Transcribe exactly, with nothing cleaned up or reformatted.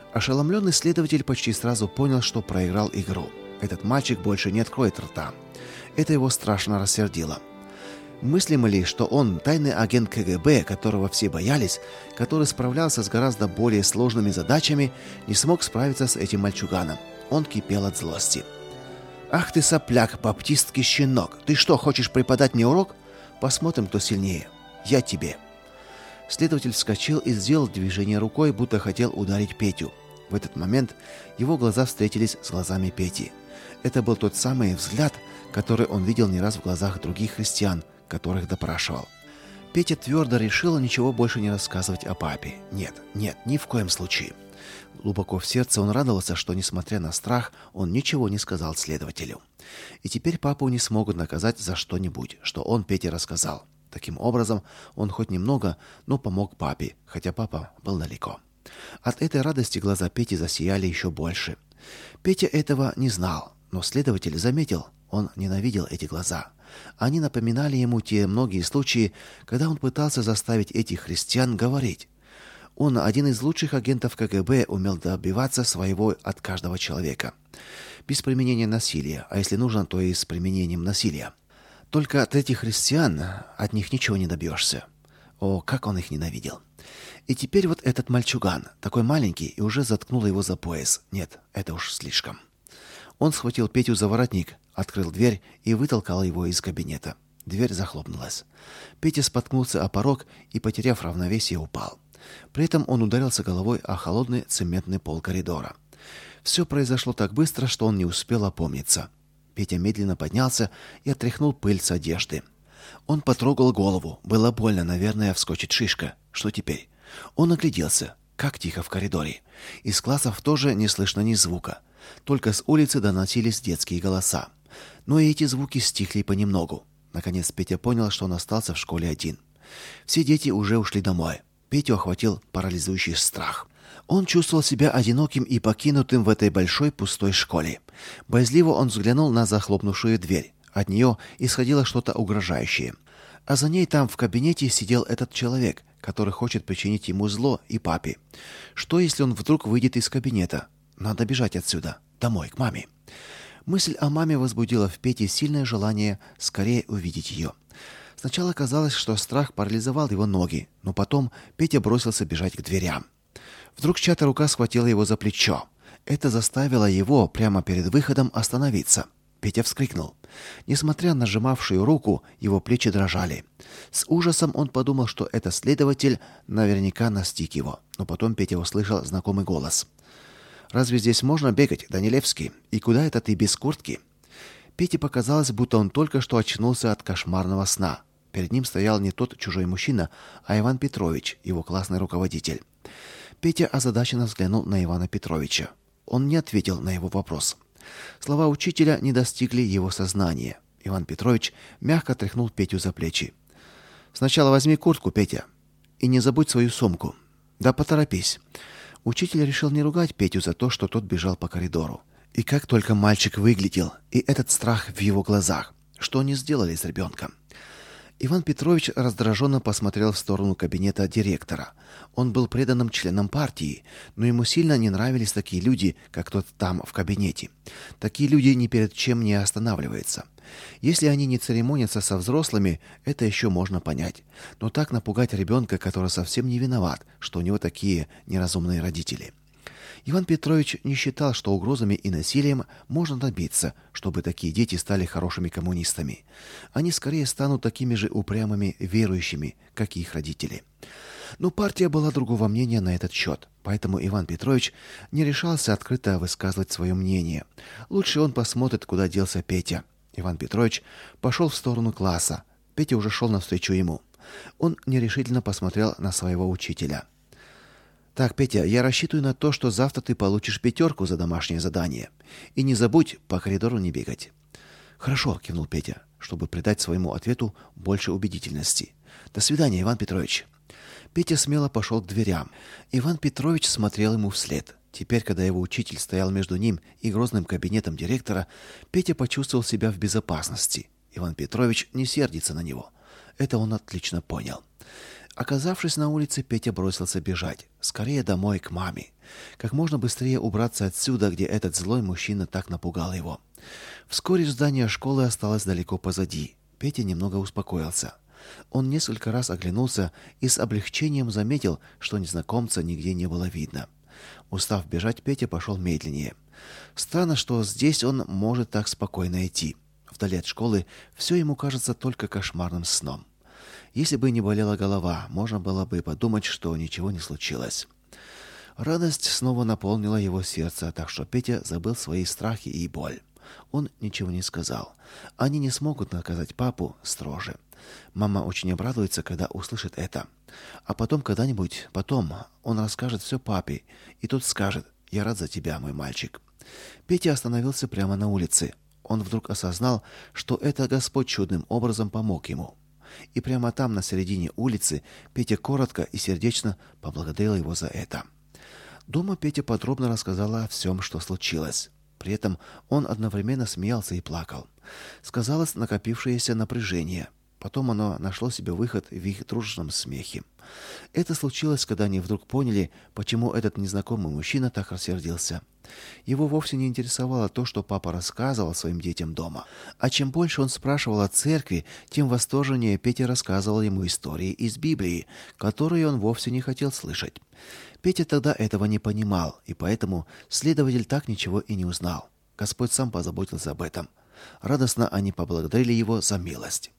Ошеломленный следователь почти сразу понял, что проиграл игру. Этот мальчик больше не откроет рта. Это его страшно рассердило. Мыслимо ли, что он тайный агент ка гэ бэ, которого все боялись, который справлялся с гораздо более сложными задачами, не смог справиться с этим мальчуганом? Он кипел от злости. «Ах ты сопляк, баптистский щенок! Ты что, хочешь преподать мне урок? Посмотрим, кто сильнее. Я тебе!» Следователь вскочил и сделал движение рукой, будто хотел ударить Петю. В этот момент его глаза встретились с глазами Пети. Это был тот самый взгляд, который он видел не раз в глазах других христиан, которых допрашивал. Петя твердо решил ничего больше не рассказывать о папе. Нет, нет, ни в коем случае. Глубоко в сердце он радовался, что, несмотря на страх, он ничего не сказал следователю. И теперь папу не смогут наказать за что-нибудь, что он Пете рассказал. Таким образом, он хоть немного, но помог папе, хотя папа был далеко. От этой радости глаза Пети засияли еще больше. Петя этого не знал, но следователь заметил, он ненавидел эти глаза. Они напоминали ему те многие случаи, когда он пытался заставить этих христиан говорить. Он, один из лучших агентов ка гэ бэ, умел добиваться своего от каждого человека. Без применения насилия, а если нужно, то и с применением насилия. Только от этих христиан от них ничего не добьешься. О, как он их ненавидел. И теперь вот этот мальчуган, такой маленький, и уже заткнул его за пояс. Нет, это уж слишком. Он схватил Петю за воротник, открыл дверь и вытолкал его из кабинета. Дверь захлопнулась. Петя споткнулся о порог и, потеряв равновесие, упал. При этом он ударился головой о холодный цементный пол коридора. Все произошло так быстро, что он не успел опомниться. Петя медленно поднялся и отряхнул пыль с одежды. Он потрогал голову. Было больно, наверное, вскочит шишка. Что теперь? Он огляделся. Как тихо в коридоре. Из классов тоже не слышно ни звука. Только с улицы доносились детские голоса. Но и эти звуки стихли понемногу. Наконец Петя понял, что он остался в школе один. Все дети уже ушли домой. Петю охватил парализующий страх. Он чувствовал себя одиноким и покинутым в этой большой пустой школе. Боязливо он взглянул на захлопнувшую дверь. От нее исходило что-то угрожающее. А за ней там в кабинете сидел этот человек, который хочет причинить ему зло и папе. Что, если он вдруг выйдет из кабинета? Надо бежать отсюда, домой, к маме. Мысль о маме возбудила в Пете сильное желание скорее увидеть ее. Сначала казалось, что страх парализовал его ноги, но потом Петя бросился бежать к дверям. Вдруг чья-то рука схватила его за плечо. Это заставило его прямо перед выходом остановиться. Петя вскрикнул. Несмотря на сжимавшую руку, его плечи дрожали. С ужасом он подумал, что это следователь наверняка настиг его. Но потом Петя услышал знакомый голос. «Разве здесь можно бегать, Данилевский? И куда это ты без куртки?» Пете показалось, будто он только что очнулся от кошмарного сна. Перед ним стоял не тот чужой мужчина, а Иван Петрович, его классный руководитель. Петя озадаченно взглянул на Ивана Петровича. Он не ответил на его вопрос. Слова учителя не достигли его сознания. Иван Петрович мягко тряхнул Петю за плечи. «Сначала возьми куртку, Петя, и не забудь свою сумку. Да поторопись». Учитель решил не ругать Петю за то, что тот бежал по коридору. И как только мальчик выглядел, и этот страх в его глазах, что они сделали с ребенком. Иван Петрович раздраженно посмотрел в сторону кабинета директора. Он был преданным членом партии, но ему сильно не нравились такие люди, как тот там в кабинете. Такие люди ни перед чем не останавливаются. Если они не церемонятся со взрослыми, это еще можно понять. Но так напугать ребенка, который совсем не виноват, что у него такие неразумные родители. Иван Петрович не считал, что угрозами и насилием можно добиться, чтобы такие дети стали хорошими коммунистами. Они скорее станут такими же упрямыми верующими, как и их родители. Но партия была другого мнения на этот счет, поэтому Иван Петрович не решался открыто высказывать свое мнение. Лучше он посмотрит, куда делся Петя. Иван Петрович пошел в сторону класса. Петя уже шел навстречу ему. Он нерешительно посмотрел на своего учителя. «Так, Петя, я рассчитываю на то, что завтра ты получишь пятерку за домашнее задание. И не забудь по коридору не бегать». «Хорошо», — кивнул Петя, чтобы придать своему ответу больше убедительности. «До свидания, Иван Петрович». Петя смело пошел к дверям. Иван Петрович смотрел ему вслед. Теперь, когда его учитель стоял между ним и грозным кабинетом директора, Петя почувствовал себя в безопасности. Иван Петрович не сердится на него. Это он отлично понял. Оказавшись на улице, Петя бросился бежать. Скорее домой, к маме. Как можно быстрее убраться отсюда, где этот злой мужчина так напугал его. Вскоре здание школы осталось далеко позади. Петя немного успокоился. Он несколько раз оглянулся и с облегчением заметил, что незнакомца нигде не было видно. Устав бежать, Петя пошел медленнее. Странно, что здесь он может так спокойно идти. Вдали от школы все ему кажется только кошмарным сном. Если бы не болела голова, можно было бы подумать, что ничего не случилось. Радость снова наполнила его сердце, так что Петя забыл свои страхи и боль. Он ничего не сказал. Они не смогут наказать папу строже. Мама очень обрадуется, когда услышит это. А потом когда-нибудь, потом он расскажет все папе, и тот скажет: "Я рад за тебя, мой мальчик". Петя остановился прямо на улице. Он вдруг осознал, что это Господь чудным образом помог ему. И прямо там, на середине улицы, Петя коротко и сердечно поблагодарил его за это. Дома Петя подробно рассказал о всем, что случилось. При этом он одновременно смеялся и плакал. Сказалось накопившееся напряжение. Потом оно нашло себе выход в их дружном смехе. Это случилось, когда они вдруг поняли, почему этот незнакомый мужчина так рассердился. Его вовсе не интересовало то, что папа рассказывал своим детям дома. А чем больше он спрашивал о церкви, тем восторженнее Петя рассказывал ему истории из Библии, которые он вовсе не хотел слышать. Петя тогда этого не понимал, и поэтому следователь так ничего и не узнал. Господь сам позаботился об этом. Радостно они поблагодарили его за милость.